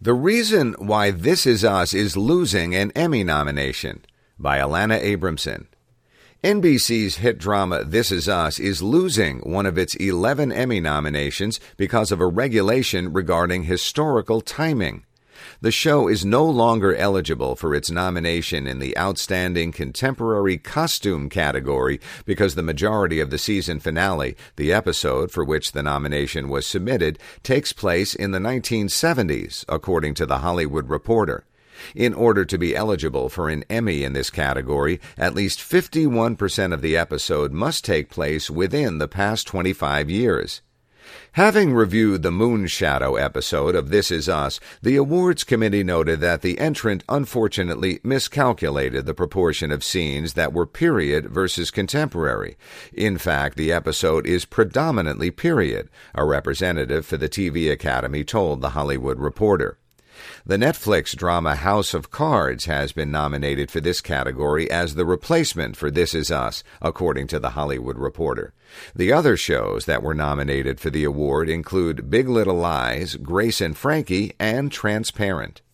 The Reason Why This Is Us is Losing an Emmy Nomination by Alana Abramson. NBC's hit drama This Is Us is losing one of its 11 Emmy nominations because of a regulation regarding historical timing. The show is no longer eligible for its nomination in the Outstanding Contemporary Costume category because the majority of the season finale, the episode for which the nomination was submitted, takes place in the 1970s, according to The Hollywood Reporter. In order to be eligible for an Emmy in this category, at least 51% of the episode must take place within the past 25 years. Having reviewed the Moonshadow episode of This Is Us, the awards committee noted that the entrant unfortunately miscalculated the proportion of scenes that were period versus contemporary. In fact, the episode is predominantly period, a representative for the TV Academy told The Hollywood Reporter. The Netflix drama House of Cards has been nominated for this category as the replacement for This Is Us, according to The Hollywood Reporter. The other shows that were nominated for the award include Big Little Lies, Grace and Frankie, and Transparent.